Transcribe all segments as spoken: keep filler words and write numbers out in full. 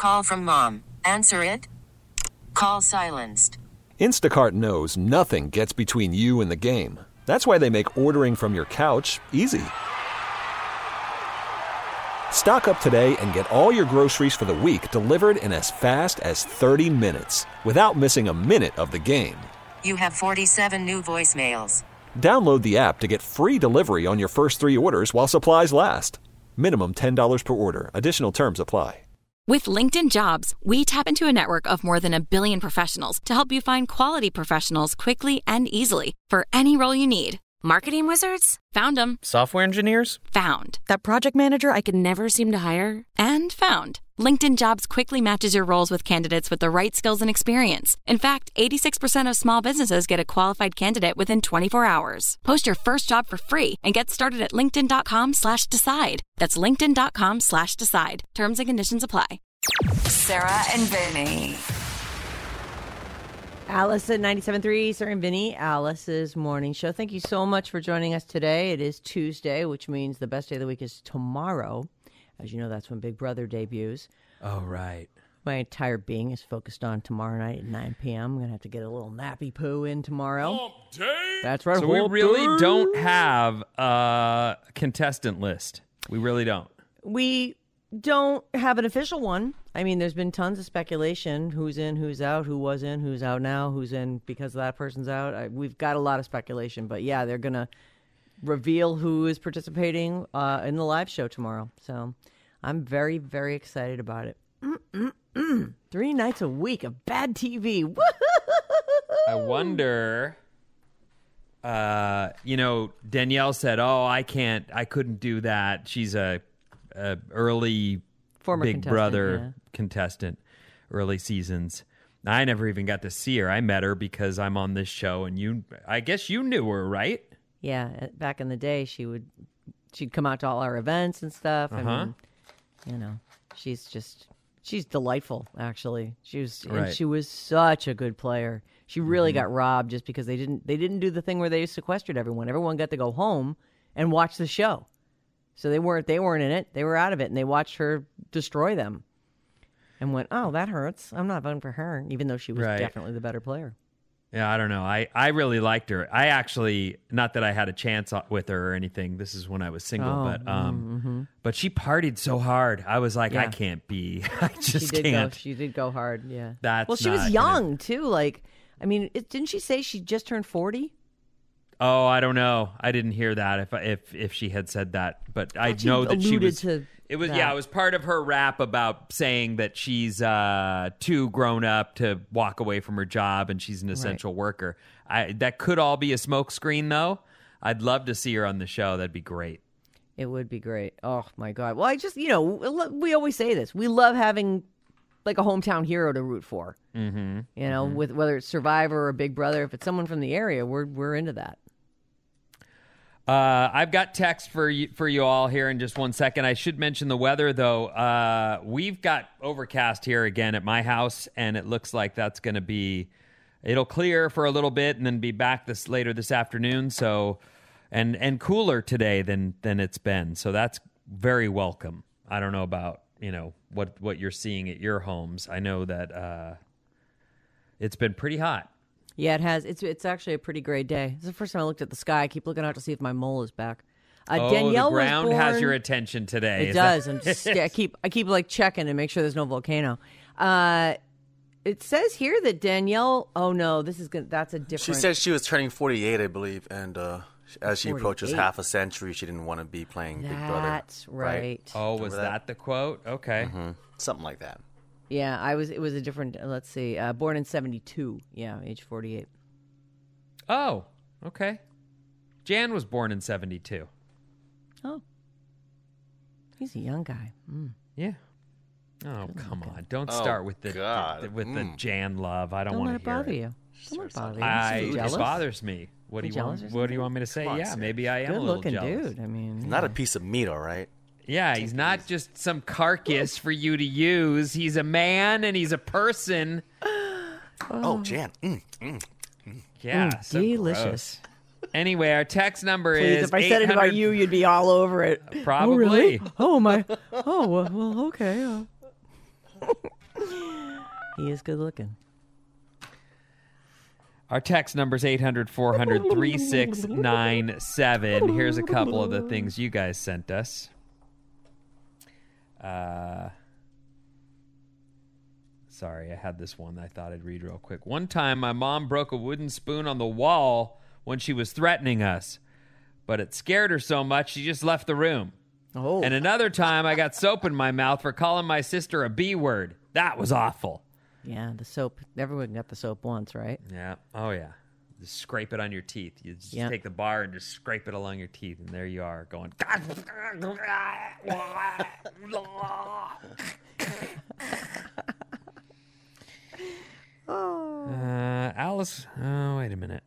Call from mom. Answer it. Call silenced. Instacart knows nothing gets between you and the game. That's why they make ordering from your couch easy. Stock up today and get all your groceries for the week delivered in as fast as thirty minutes without missing a minute of the game. You have forty-seven new voicemails. Download the app to get free delivery on your first three orders while supplies last. Minimum ten dollars per order. Additional terms apply. With LinkedIn Jobs, we tap into a network of more than a billion professionals to help you find quality professionals quickly and easily for any role you need. Marketing wizards? Found them. Software engineers? Found. That project manager I could never seem to hire? And found. LinkedIn Jobs quickly matches your roles with candidates with the right skills and experience. In fact, eighty-six percent of small businesses get a qualified candidate within twenty-four hours. Post your first job for free and get started at linkedin.com slash decide. That's linkedin.com slash decide. Terms and conditions apply. Sarah and Vinny. Alice at ninety-seven point three, Sarah and Vinny, Alice's morning show. Thank you so much for joining us today. It is Tuesday, which means the best day of the week is tomorrow. As you know, that's when Big Brother debuts. Oh, right. My entire being is focused on tomorrow night at nine p.m. I'm going to have to get a little nappy poo in tomorrow. That's right. So we really don't have a contestant list. We really don't. We don't have an official one. I mean, there's been tons of speculation. Who's in, who's out, who was in, who's out now, who's in because that person's out. I, we've got a lot of speculation. But yeah, they're going to reveal who is participating uh, in the live show tomorrow. So I'm very, very excited about it. Mm-mm-mm. Three nights a week of bad T V. Woo-hoo-hoo-hoo-hoo. I wonder, uh, you know, Danielle said, oh, I can't, I couldn't do that. She's a, a early Former Big contestant, Brother yeah. contestant, early seasons. I never even got to see her. I met her because I'm on this show, and you, I guess you knew her, right? Yeah, back in the day, she would, she'd come out to all our events and stuff. Uh-huh. I mean, you know, she's just, she's delightful, actually. She was, Right. and she was such a good player. She really Mm-hmm. got robbed just because they didn't, they didn't do the thing where they sequestered everyone. Everyone got to go home and watch the show. So they weren't, they weren't in it. They were out of it, and they watched her destroy them and went, oh, that hurts. I'm not voting for her, even though she was Right. definitely the better player. Yeah, I don't know. I, I really liked her. I actually, not that I had a chance with her or anything. This is when I was single, Oh, but um, mm-hmm. but she partied so hard. I was like, I Yeah. can't be. I just she did can't. Go, she did go hard, yeah. That's well, she was not young gonna- too. Like, I mean, it, didn't she say she just turned forty? Oh, I don't know. I didn't hear that. If if if she had said that, but I, she know that she alluded was. to It was that. yeah. It was part of her rap about saying that she's uh, too grown up to walk away from her job and she's an essential worker. I that could all be a smokescreen, though. I'd love to see her on the show. That'd be great. It would be great. Oh my God. Well, I just, you know, we always say this. We love having like a hometown hero to root for. Mm-hmm. You know, mm-hmm. with whether it's Survivor or Big Brother, if it's someone from the area, we're we're into that. Uh, I've got text for you for you all here in just one second. I should mention the weather, though. Uh, we've got overcast here again at my house, and it looks like that's going to be. It'll clear for a little bit, and then be back this later this afternoon. So, and and cooler today than than it's been. So that's very welcome. I don't know about you know what what you're seeing at your homes. I know that uh, it's been pretty hot. Yeah, it has. It's it's actually a pretty great day. This is the first time I looked at the sky. I keep looking out to see if my mole is back. Uh, oh, Danielle the ground was born, has your attention today. It Is does. that- I'm just, I keep I keep like checking and make sure there's no volcano. Uh, it says here that Danielle. Oh no, this is gonna. That's a different. She said she was turning forty-eight, I believe, and uh, as she approaches forty-eight. half a century, she didn't want to be playing Big Brother. That's right. Oh, was Remember that? that? the quote? Okay. Mm-hmm. Something like that. Yeah, I was. It was a different. uh, Let's see. Uh, born in seventy-two. Yeah, age forty-eight. Oh, okay. Jan was born in seventy-two. Oh, he's a young guy. Mm. Yeah. Oh, come on. Don't Oh, start with the, God. the- with the Mm. Jan love. I don't, Don't want let it to hear bother it. you. Don't let it bother you. I, You it jealous? bothers me. What do You you want? jealous or What do you want me to say? Come on, yeah, Sarah. maybe I am Good a little looking jealous. dude. I mean, He's not a piece of meat, all right? Yeah, he's not just some carcass for you to use. He's a man and he's a person. Oh, Jan. Mm, mm. Yeah, Mm, so delicious. gross. Anyway, our text number Please, is if I said it about eight hundred you, you'd be all over it. Probably. Oh, really? Oh my. Oh well, well okay. Uh. He is good looking. Our text number is eight hundred, four hundred, three six nine seven. Here's a couple of the things you guys sent us. Uh, sorry, I had this one that I thought I'd read real quick. One time, my mom broke a wooden spoon on the wall when she was threatening us, but it scared her so much she just left the room. Oh. And another time, I got soap in my mouth for calling my sister a B word. That was awful. Yeah, the soap. Everyone got the soap once, right? Yeah. Oh, yeah. Just scrape it on your teeth. You just Yeah. take the bar and just scrape it along your teeth, and there you are going. uh, Alice. Oh, wait a minute.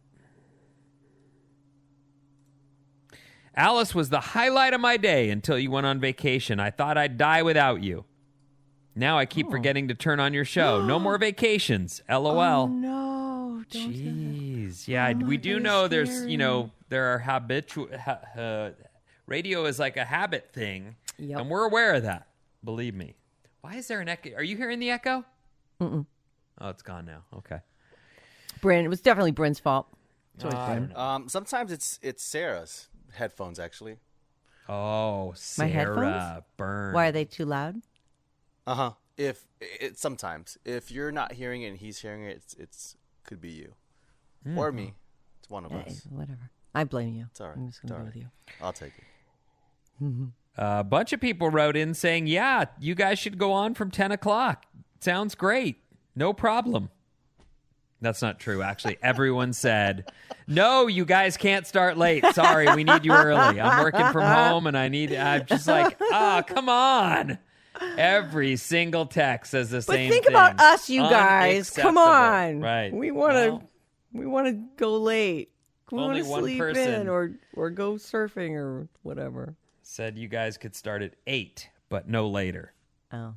Alice was the highlight of my day until you went on vacation. I thought I'd die without you. Now I keep Oh. forgetting to turn on your show. No more vacations. LOL. Oh, no. Don't do Jeez. Yeah, Oh, we do that is know there's, scary. you know, there are habitual, ha, uh, radio is like a habit thing. Yep. And we're aware of that. Believe me. Why is there an echo? Are you hearing the echo? Mm-mm. Oh, it's gone now. Okay. Bryn, it was definitely Bryn's fault. It's always Uh, I Bryn. don't know. Um, sometimes it's it's Sarah's headphones actually. Oh, My Sarah. headphones? Burn. Why are they too loud? Uh huh. If it sometimes if you're not hearing it and he's hearing it, it's it's could be you or me. It's one of Eh, us. whatever. I blame you. It's all right. I'm just It's going all to go right. with you. I'll take it. A bunch of people wrote in saying, yeah, you guys should go on from ten o'clock. Sounds great. No problem. That's not true. Actually, everyone said, no, you guys can't start late. Sorry, we need you early. I'm working from home and I need, I'm just like, oh, come on. Every single text says the But same think thing. about us, you guys. Come Unacceptable. on. Right. We want to Well, we want to go late. We want Only to one sleep person. in or or go surfing or whatever. said you guys could start at eight, but no later. Oh.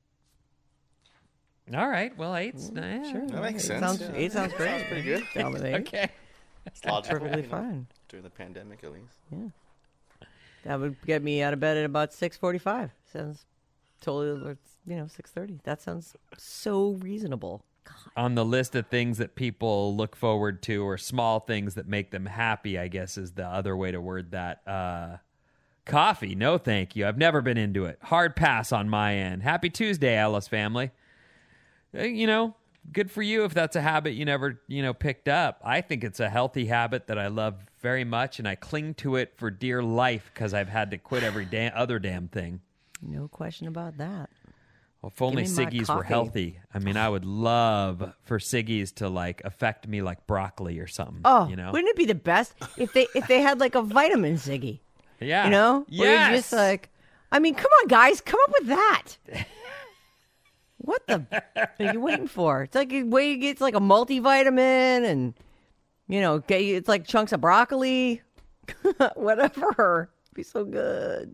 All right. Well, eight's yeah. Sure. That makes Eight sense. Sounds, Yeah. eight sounds great. Sounds pretty good. Down with eight. Okay. It's logical. Perfectly you know, fine. during the pandemic, at least. That would get me out of bed at about six forty-five. Sounds totally, you know, six thirty. That sounds so reasonable. On the list of things that people look forward to or small things that make them happy, I guess is the other way to word that. Uh, coffee, no thank you. I've never been into it. Hard pass on my end. Happy Tuesday, Alice family. Uh, you know, good for you if that's a habit you never, you know, picked up. I think it's a healthy habit that I love very much, and I cling to it for dear life because I've had to quit every da- other damn thing. No question about that. Well, if only me my Siggies were coffee. healthy. I mean, I would love for Siggies to like affect me like broccoli or something. Oh, you know? wouldn't it be the best if they if they had like a vitamin Ziggy? Yeah. You know? Where Yes. you're just like, I mean, come on, guys, come up with that. What the are you waiting for? It's like way it's like a multivitamin, and you know, get you- it's like chunks of broccoli, whatever. It'd be so good.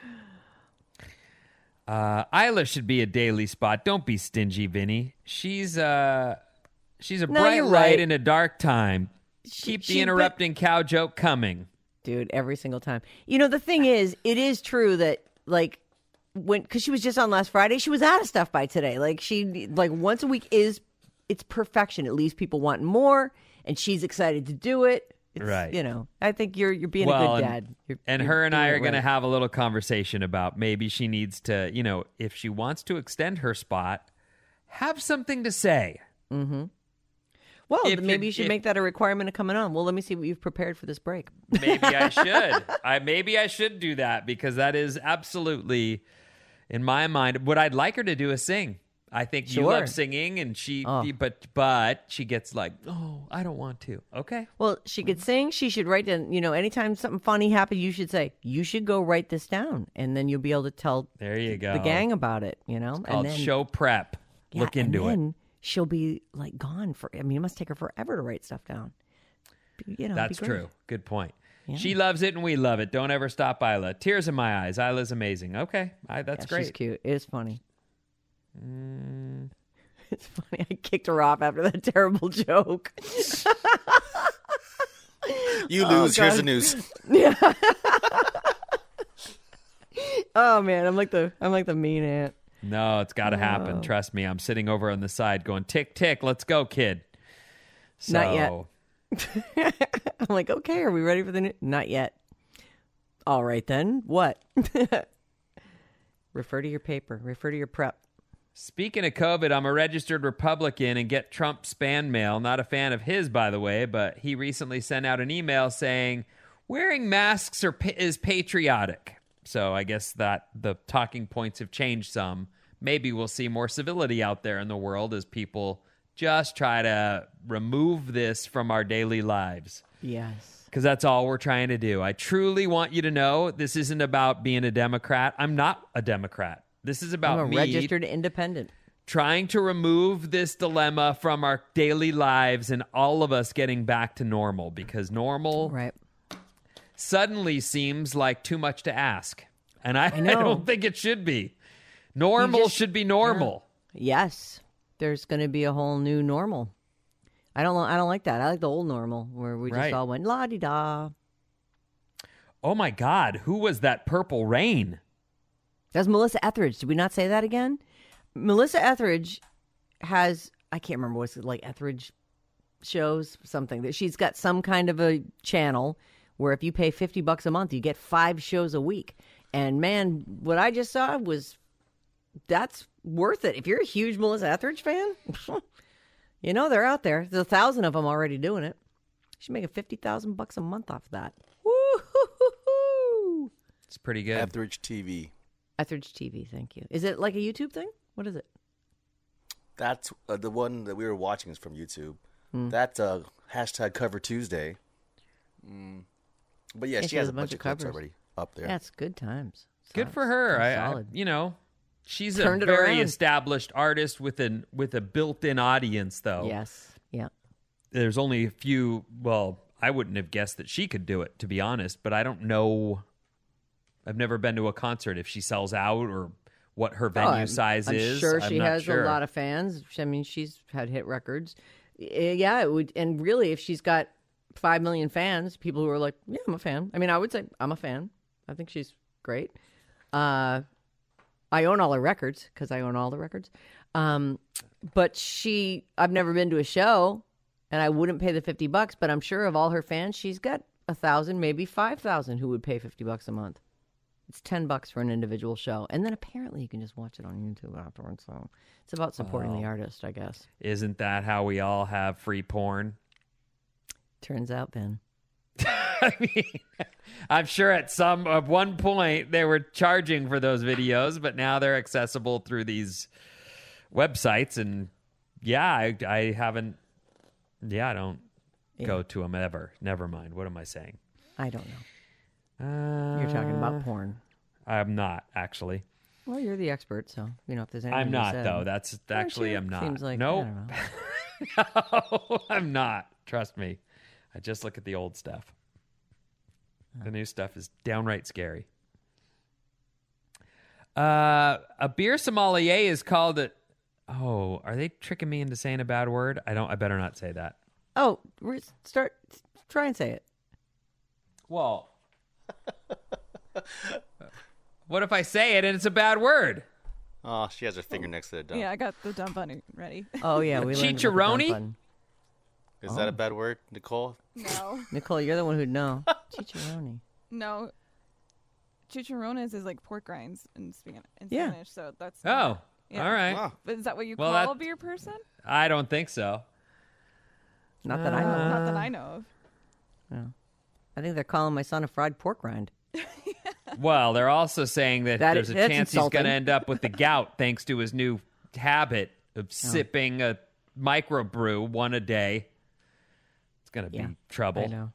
Uh, Isla should be a daily spot. Don't be stingy, Vinny. She's uh, she's a No, bright you're light right. in a dark time. Keep the she- interrupting cow joke coming. Dude, every single time. You know, the thing is, it is true that like when because she was just on last Friday, she was out of stuff by today. Like she like once a week is it's perfection. It leaves people wanting more, and she's excited to do it. It's, Right. You know, I think you're you're being Well, a good and- dad. You're, And you're her and I doing are it going to right. have a little conversation about maybe she needs to, you know, if she wants to extend her spot, have something to say. Well, if then maybe you're- you should if- make that a requirement of coming on. Well, let me see what you've prepared for this break. Maybe I should. I maybe I should do that because that is absolutely, in my mind, what I'd like her to do is sing. I think you Sure. love singing, and she, Oh. but but she gets like, oh, I don't want to. Okay, Well, she could sing. She should write down. You know, anytime something funny happens, you should say, "You should go write this down," and then you'll be able to tell there you go. the gang about it. You know, Called and then, show prep. yeah, Look and into it. then she'll be like gone for. I mean, it must take her forever to write stuff down. Be- You know, That's be great. true. Good point. She loves it and we love it. Don't ever stop Isla. Tears in my eyes. Isla's amazing. Okay, I, that's Yeah, great. She's cute. It is funny. Mm. It's funny. I kicked her off after that terrible joke. You lose. Here's God. the news. Oh man, I'm like the I'm like the mean aunt. No, it's got to happen. Oh. Trust me. I'm sitting over on the side going, tick, tick, let's go, kid. So, Not yet. I'm like, okay, are we ready for the new? Not yet. All right, then. What? Refer to your paper. Refer to your prep. Speaking of COVID, I'm a registered Republican and get Trump spam mail. Not a fan of his, by the way, but he recently sent out an email saying wearing masks are, is patriotic. So I guess that the talking points have changed some. Maybe we'll see more civility out there in the world as people just try to remove this from our daily lives. Yes. Because that's all we're trying to do. I truly want you to know this isn't about being a Democrat. I'm not a Democrat. This is about I'm a me registered independent. trying to remove this dilemma from our daily lives and all of us getting back to normal, because normal Right. suddenly seems like too much to ask. And I, I know. I don't think it should be. Normal just- should be normal. Yes. There's going to be a whole new normal. I don't. I don't like that. I like the old normal where we just Right. all went la di da. Oh my God, who was that Purple Rain? That's Melissa Etheridge. Did we not say that again? Melissa Etheridge has, I can't remember what's it like, Etheridge shows, something. That she's got some kind of a channel where if you pay fifty bucks a month, you get five shows a week. And man, what I just saw was, that's worth it. If you're a huge Melissa Etheridge fan, you know they're out there. There's a thousand of them already doing it. She's making fifty thousand bucks a month off that. Woo-hoo-hoo-hoo. It's pretty good. Etheridge T V. Etheridge T V, thank you. Is it like a YouTube thing? What is it? That's uh, the one that we were watching is from YouTube. Hmm. That's uh, hashtag Cover Tuesday. Mm. But yeah, Yeah, she has a bunch of clips covers. already up there. Yeah, it's good times. Good So- for her. so I, I, solid. you know, she's Turned a it very around. established artist with an with a built-in audience, though. Yes. Yeah. There's only a few. Well, I wouldn't have guessed that she could do it, to be honest. But I don't know. I've never been to a concert if she sells out or what her venue Oh, I'm- size I'm is. sure I'm she not has sure. a lot of fans. I mean, she's had hit records. Eh, Yeah, it would. And really, if she's got five million fans, people who are like, "Yeah, I'm a fan." I mean, I would say I'm a fan. I think she's great. Uh, I own all her records because I own all the records. Um, but she, I've never been to a show, and I wouldn't pay the fifty bucks. But I'm sure of all her fans, she's got a thousand, maybe five thousand, who would pay fifty bucks a month. It's ten bucks for an individual show, and then apparently you can just watch it on YouTube afterwards. So it's about supporting the artist, I guess. Isn't that how we all have free porn? Turns out, Ben. I mean, I'm sure at some at one point they were charging for those videos, but now they're accessible through these websites. And yeah, I, I haven't. Yeah, I don't Yeah. go to them ever. Never mind. What am I saying? I don't know. Uh, You're talking about porn. I'm not actually. Well, you're the expert, so you know if there's anything. I'm to not say. though. That's actually you? I'm not. Seems like no, I don't know. no, I'm not. Trust me. I just look at the old stuff. The new stuff is downright scary. Uh, a beer sommelier is called it. Oh, are they tricking me into saying a bad word? I don't. I better not say that. Oh, re- start. Try and say it. Well, what if I say it and it's a bad word? Oh, she has her finger next to the dump. Yeah, I got the dump button ready. Oh yeah, we learned about the dump Chicharoni? button. Is that a bad word, Nicole? No, Nicole, you're the one who'd know. Chicharoni. no. Chicharrones is like pork rinds in, Span- in Yeah. Spanish, so that's. Oh, not- yeah. all right. Wow. But is that what you Well, call that- a beer person? I don't think so. Not that I know. Not Uh. that I know of. No. I think they're calling my son a fried pork rind. Well, they're also saying that, That there's is- a that's chance he's insulting. going to end up with the gout thanks to his new habit of sipping a microbrew one a day. It's going to Yeah, be trouble. I know.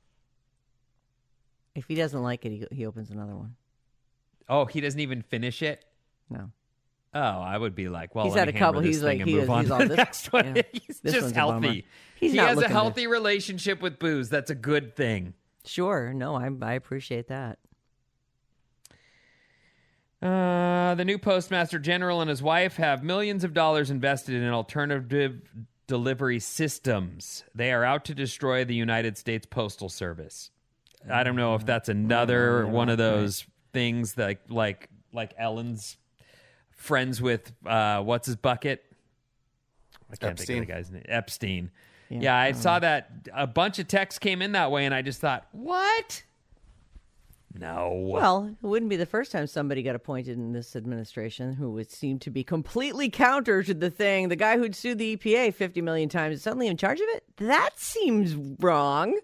If he doesn't like it, he, he opens another one. Oh, he doesn't even finish it? No. Oh, I would be like, well, He's let had me a couple- hammer this he's thing like- and he move is- on he's to all the this- next one. yeah. He's This just one's a bummer. healthy. He's he not has a looking to- healthy relationship with booze. That's a good thing. Sure. No, I I appreciate that. Uh, the new Postmaster General and his wife have millions of dollars invested in alternative delivery systems. They are out to destroy the United States Postal Service. I don't know if that's another yeah, one of right. those things that like like Ellen's friends with uh, what's his bucket? I can't Epstein. think of the guy's name. Epstein. Yeah, Yeah. I saw that a bunch of texts came in that way, and I just thought, what? No. Well, it wouldn't be the first time somebody got appointed in this administration who would seem to be completely counter to the thing. The guy who'd sued the E P A fifty million times is suddenly in charge of it? That seems wrong.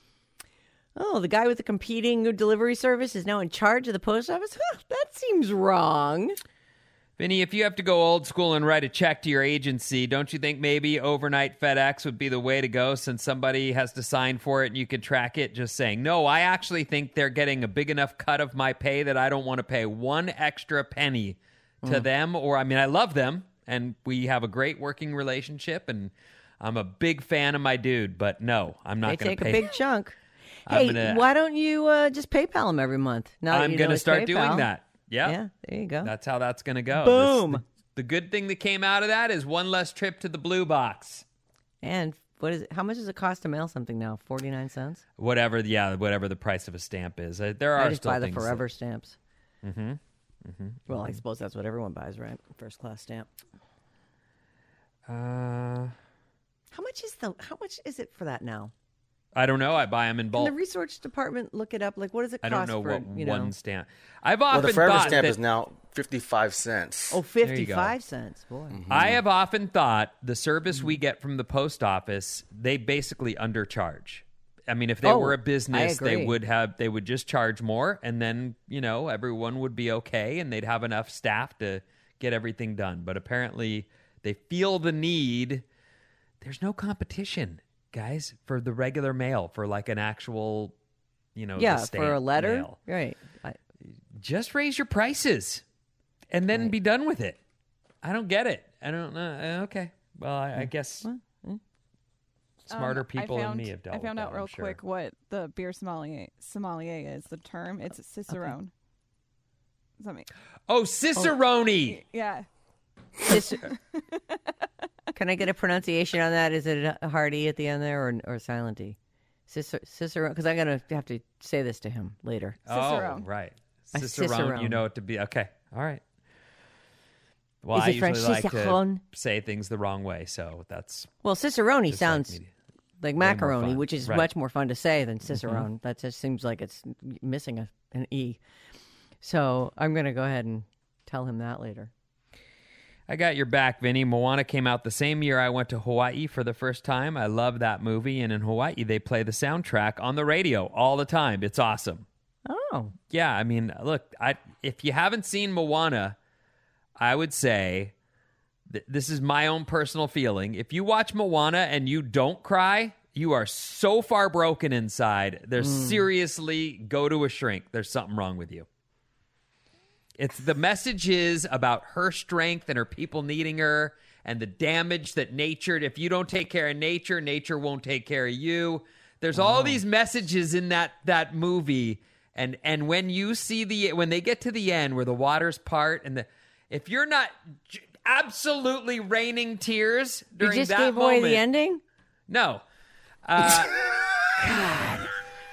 Oh, the guy with the competing delivery service is now in charge of the post office? Huh, that seems wrong. Vinny, if you have to go old school and write a check to your agency, don't you think maybe overnight FedEx would be the way to go since somebody has to sign for it and you can track it? Just saying, no, I actually think they're getting a big enough cut of my pay that I don't want to pay one extra penny to them. Or, I mean, I love them and we have a great working relationship and I'm a big fan of my dude, but no, I'm They not going take to pay. a big chunk. I'm Hey, gonna- why don't you uh, just PayPal him every month? Now that I'm you know going to it's start PayPal. doing that. Yep. Yeah, there you go. That's how that's going to go. Boom. This- the good thing that came out of that is one less trip to the blue box. And what is it? How much does it cost to mail something now? forty-nine cents? Whatever, yeah, whatever the price of a stamp is. Uh, there are I just still buy the things that- forever stamps. Mm-hmm. Mm-hmm. Well, I suppose that's what everyone buys, right? First class stamp. Uh, How much is the? How much is it for that now? I don't know. I buy them in Can bulk. the research department look it up? Like, what does it I cost don't know for what you know? one stamp. I've Well, often the forever thought stamp that is now fifty-five cents. Oh, you go. fifty-five cents. Boy. I have often thought the service we get from the post office, they basically undercharge. I mean, if they Oh, were a I business, they agree. would have they would just charge more, and then you know everyone would be okay, and they'd have enough staff to get everything done. But apparently, they feel the need. There's no competition, guys, for the regular mail for like an actual, you know, Yeah, the for a stamp letter, mail. right? I, Just raise your prices, and then be done with it. I don't get it. I don't know. Uh, Okay, well, I, I guess smarter Um, people I found, than me have dealt I found with out that, real I'm sure. quick what the beer sommelier, sommelier is. The term, it's cicerone. Does that make? Oh, Cicerone. Yeah. Cicer- Can I get a pronunciation on that? Is it a hard E at the end there or or silent E? Cicer- Cicero, because I'm gonna have to say this to him later. Cicerone. Oh, right. A Cicerone, cicerone. you know it to be. Okay, all right. Well, Is I it French usually like cicerone? to say things the wrong way, so that's Well, Cicerone just like sounds me to- like more macaroni, fun. which is Right. Mm-hmm. much more fun to say than Cicerone. That just seems like it's missing a, an E. So I'm going to go ahead and tell him that later. I got your back, Vinny. Moana came out the same year I went to Hawaii for the first time. I love that movie, and in Hawaii, they play the soundtrack on the radio all the time. It's awesome. Oh, Yeah, I mean, look, I if you haven't seen Moana, I would say th- this is my own personal feeling. If you watch Moana and you don't cry, you are so far broken inside. There's seriously go to a shrink. There's something wrong with you. It's the message is about her strength and her people needing her and the damage that nature, if you don't take care of nature, nature won't take care of you. There's all these messages in that that movie. And and when you see the when they get to the end where the waters part and the if you're not j- absolutely raining tears you during just that gave moment, away the ending? no. Uh, I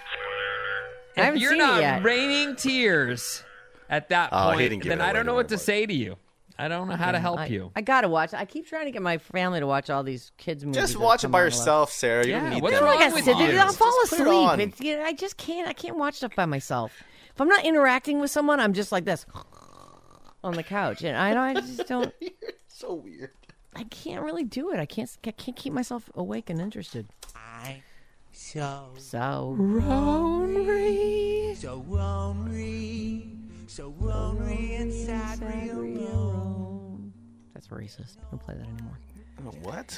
if haven't you're seen it not yet. raining tears at that Oh, he point, didn't give then it I away, don't know don't what worry to about it. say to you. I don't know how to help I, you. I gotta watch. I keep trying to get my family to watch all these kids movies. Just that watch it come by on a lot. yourself, Sarah. You Yeah, don't need what's them. wrong Like I with said, you? I'll fall Just put it asleep. on. It's, you know, I just can't. I can't watch stuff by myself. If I'm not interacting with someone, I'm just like this on the couch, and I, I just don't. So weird. I can't really do it. I can't. I can't keep myself awake and interested. So, So lonely, so lonely, so lonely inside real room. that's racist. Don't play that anymore. What?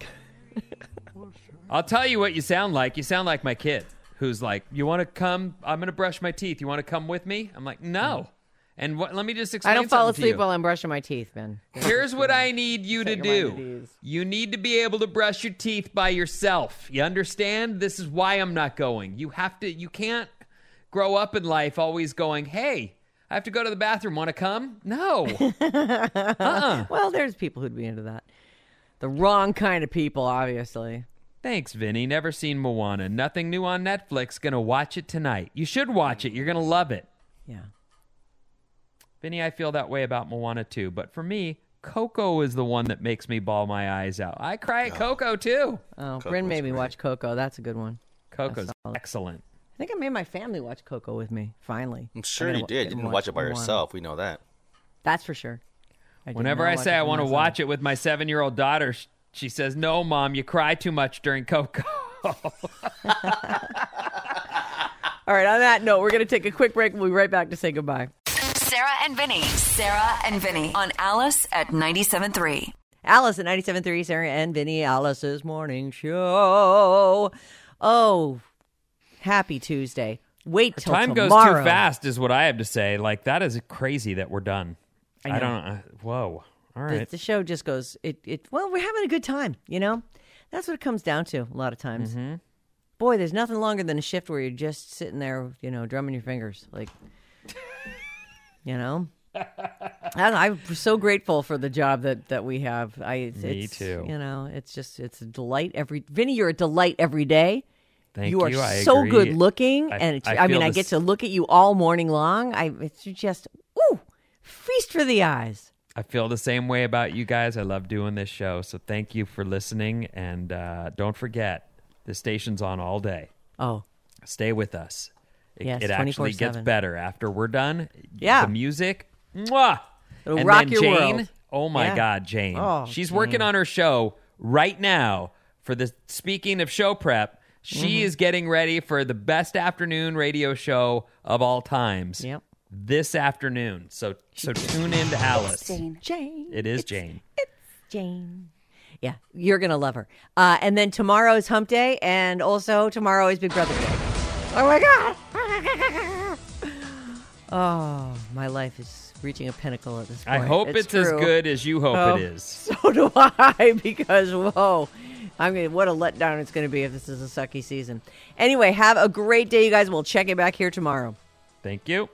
I'll tell you what you sound like. You sound like my kid who's like, you want to come? I'm going to brush my teeth. You want to come with me? I'm like, no. And what, let me just explain I don't fall something to asleep you. while I'm brushing my teeth, Ben. Here's what I need you to Set your mind at do. ease. You need to be able to brush your teeth by yourself. You understand? This is why I'm not going. You have to, you can't grow up in life always going, hey, I have to go to the bathroom. Want to come? No. uh-uh. Well, there's people who'd be into that. The wrong kind of people, obviously. Thanks, Vinny. Never seen Moana. Nothing new on Netflix. Gonna watch it tonight. You should watch it. You're gonna love it. Yeah. Vinny, I feel that way about Moana too. But for me, Coco is the one that makes me bawl my eyes out. I cry at Coco too. Oh, Bryn made me great. watch Coco. That's a good one. Coco's excellent. I think I made my family watch Coco with me, finally. I'm sure I'm you gonna did. You didn't watch it by Moana. yourself. We know that. That's for sure. I did Whenever not I watch say it I by want to myself. watch it with my seven-year-old daughter, sh- she says, "No, Mom, you cry too much during Coco." All right, on that note, we're going to take a quick break. We'll be right back to say goodbye. Sarah and Vinny. Sarah and Vinny on Alice at ninety-seven point three. Alice at ninety-seven point three, Sarah and Vinny, Alice's morning show. Oh, happy Tuesday. Wait till Time goes tomorrow. too fast is what I have to say. Like, that is crazy that we're done. I know. I don't uh, whoa. All The, right. the show just goes, it, it. well, we're having a good time, you know? That's what it comes down to a lot of times. Mm-hmm. Boy, there's nothing longer than a shift where you're just sitting there, you know, drumming your fingers. Like, you know? I don't know, I'm so grateful for the job that, that we have. I it's, Me it's, too. You know, it's just, it's a delight every, Vinny, you're a delight every day. Thank you are you. I so agree. good looking, I- and it's, I I, mean, feel I this- get to look at you all morning long. I it's just ooh, feast for the eyes. I feel the same way about you guys. I love doing this show. So thank you for listening. And uh, don't forget, the station's on all day. Oh, Stay with us. It, Yes, it actually gets twenty-four seven. better after we're done. Yeah. The music. Mwah! It'll and rock then your Jane. world. Oh, my Yeah. God, Jane. Oh, She's Jane. working on her show right now for the, speaking of show prep, she Mm-hmm. is getting ready for the best afternoon radio show of all times. Yep. This afternoon. So so tune in to Alice. Jane, It is It's Jane. Jane. Yeah, you're gonna love her. Uh, and then tomorrow is Hump Day, and also tomorrow is Big Brother Day. Oh my God! Oh, my life is reaching a pinnacle at this point. I hope it's, as true. good as you hope Oh, it is. So do I, because whoa, I mean, what a letdown it's going to be if this is a sucky season. Anyway, have a great day, you guys. We'll check it back here tomorrow. Thank you.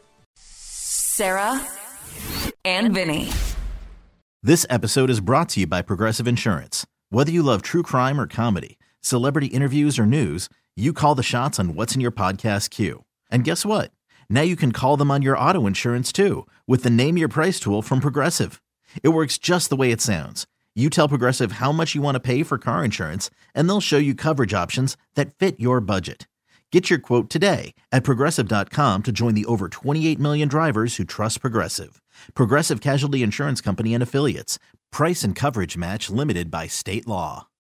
Sarah and Vinny. This episode is brought to you by Progressive Insurance. Whether you love true crime or comedy, celebrity interviews or news, you call the shots on what's in your podcast queue. And guess what? Now you can call them on your auto insurance too with the Name Your Price tool from Progressive. It works just the way it sounds. You tell Progressive how much you want to pay for car insurance, and they'll show you coverage options that fit your budget. Get your quote today at Progressive dot com to join the over twenty-eight million drivers who trust Progressive. Progressive Casualty Insurance Company and Affiliates. Price and coverage match limited by state law.